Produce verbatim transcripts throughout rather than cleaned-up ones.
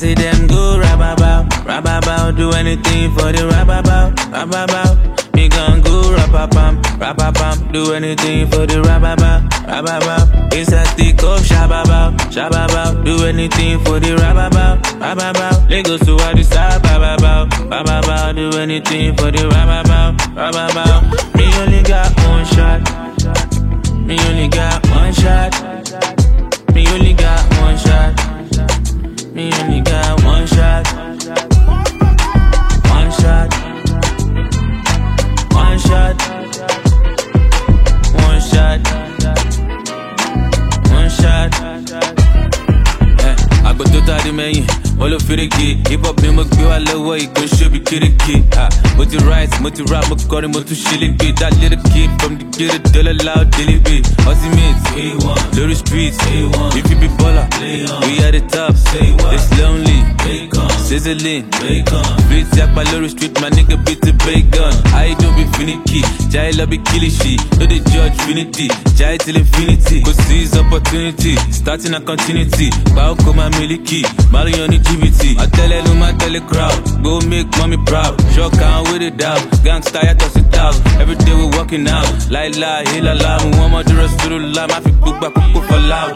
say them go rap about, rap about, do anything for the rap about, rap about. Me gon' go rap pam, rap pam, do anything for the rap about, rap about. It's a stick of shababa, shababa, do anything for the rap about, rap about. Lagos to Addis Ababa, Ababa, do anything for the rap about, rap about. Me only got one shot, me only got one shot, me only got one shot, me only got one shot, one shot. One shot, one shot, one shot. Eh, I go to the main, all of it again. Hip hop, me must go all the way. Go show me kid a kid. Ah, but the rights, but the rap, but got him to shilling beat. That little kid from the kid, dollar loud, daily beat. Ultimate, A one, Lori Streets, A one. If you be baller, we at the top. It's lonely, sizzling, Streets, yak by Lori Street, my nigga beat the bacon. I don't be finicky, Jai love be killing shit. No they judge finity, Jai till infinity. Cause seize opportunity, starting a continuity. Bow come my miliki, Marioni G B T. I tell it, I tell the crowd, go make mommy proud. Shock out with it out, gangsta ya toss it out. Every day we walking out, la la, hila la. We want my the rest to the line, my feet book back, go for loud.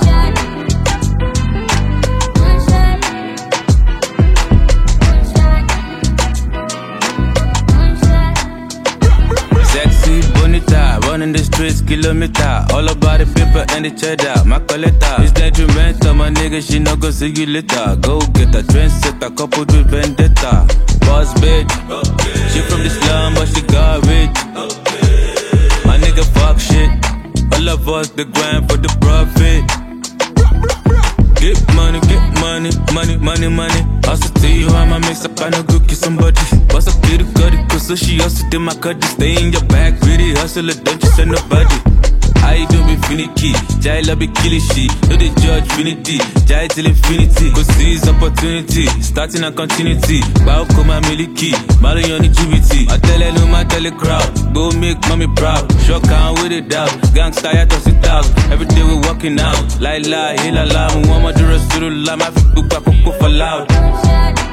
Sexy, bonita, running the streets, kilometer. All about the paper and the cheddar, my collector. It's detrimental, my nigga, she not gon' see you later. Go get a trendsetter, coupled with vendetta. Boss bitch, okay. She from the slum, but she got rich. Okay. My nigga fuck shit. All of us, the grind for the profit. Get money, get money, money, money, money. Also tell you I'ma mix up, I no go kiss somebody. Bust up, get a cutty, cause so she also did my cutty. Stay in your back, really hustle it, don't you send nobody. I don't be finicky, Jai love be killing shit. No they judge finity, Jai till infinity. Cause seize opportunity, starting a continuity. Bow come my miliki, Marioni G B T. I tell it, I tell the crowd, go make mommy proud. Shock out with it out, gangsta ya toss it out. Every day we walking out, la la, hila la. We want my the rest to the line, my feet book back, go for loud.